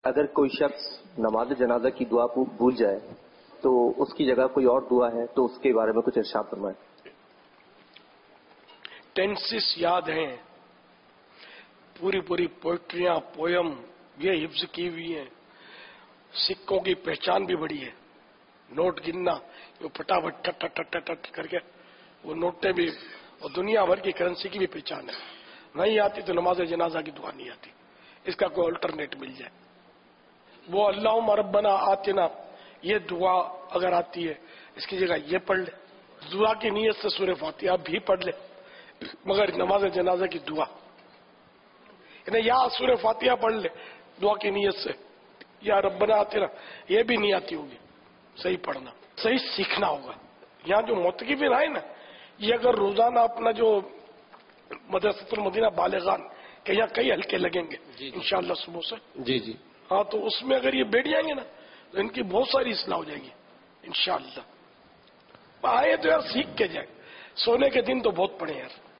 اگر کوئی شخص نماز جنازہ کی دعا کو بھول جائے تو اس کی جگہ کوئی اور دعا ہے تو اس کے بارے میں کچھ ارشاد فرمائیں۔ ٹینسز یاد ہیں، پوری پوئٹریاں، پوئم یہ حفظ کی ہوئی ہیں۔ سکوں کی پہچان بھی بڑی ہے، نوٹ گننا، وہ پھٹافٹ ٹٹ ٹٹ ٹٹ ٹٹ کر کے وہ نوٹیں بھی، اور دنیا بھر کی کرنسی کی بھی پہچان ہے۔ نہیں آتی تو نماز جنازہ کی دعا نہیں آتی، اس کا کوئی الٹرنیٹ مل جائے۔ وہ اللہم ربنا آتنا یہ دعا اگر آتی ہے اس کی جگہ یہ پڑھ لے، دعا کی نیت سے سورہ فاتحہ بھی پڑھ لے، مگر نماز جنازہ کی دعا یعنی یا سورہ فاتحہ پڑھ لے دعا کی نیت سے، یا ربنا آتنا یہ بھی نہیں آتی ہوگی، صحیح پڑھنا، صحیح سیکھنا ہوگا۔ یہاں جو معتکفین آئے نا، یہ اگر روزانہ اپنا جو مدرسۃ المدینہ بالغان کہ یہاں کئی حلقے لگیں گے انشاءاللہ صبح سے، جی ہاں تو اس میں اگر یہ بیٹھ جائیں گے نا تو ان کی بہت ساری اصلاح ہو جائے گی انشاءاللہ۔ آئے تو یار سیکھ کے جائیں، سونے کے دن تو بہت پڑے یار۔